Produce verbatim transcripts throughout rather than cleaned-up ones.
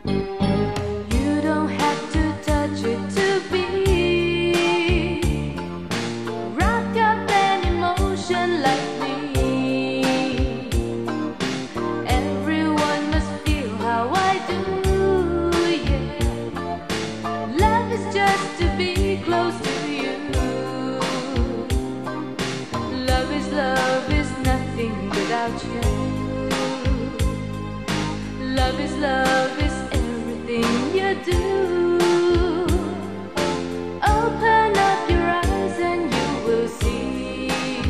You don't have to touch it to be wrapped up in emotion like me. Everyone must feel how I do, yeah. Love is just to be close to you. Love is love is nothing without you. Love is love is everything you do. Open up your eyes and you will see.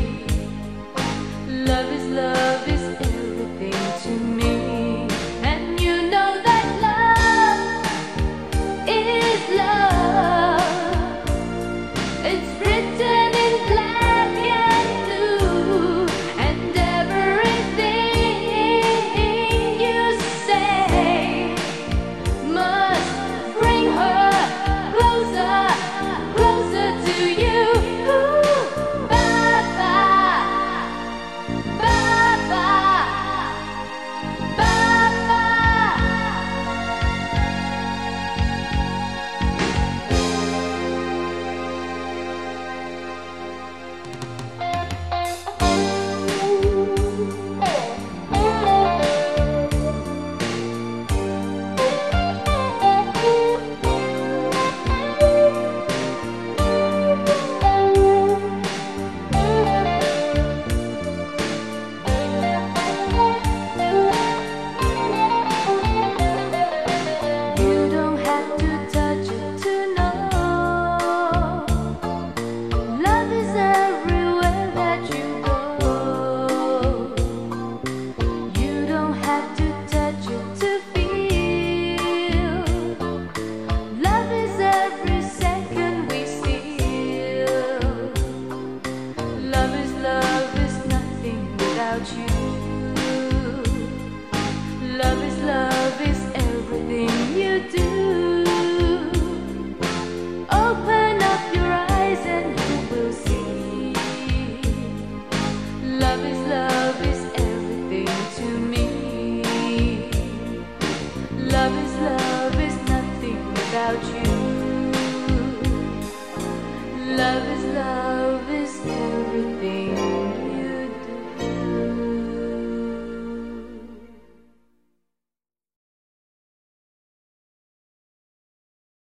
Love is love is everything to me. And you know that love is love. It's written in black and blue, and everything you say must bring her closer, closer to you. Bye bye, bye bye, bye bye. You don't have to touch it to know. Love is everywhere that you go. You don't have to touch it to feel. Love is every second we steal. Love is love is nothing without you. Love is love is everything you do. Open up your eyes and you will see. Love is love is everything to me. Love is love is nothing without you. Love is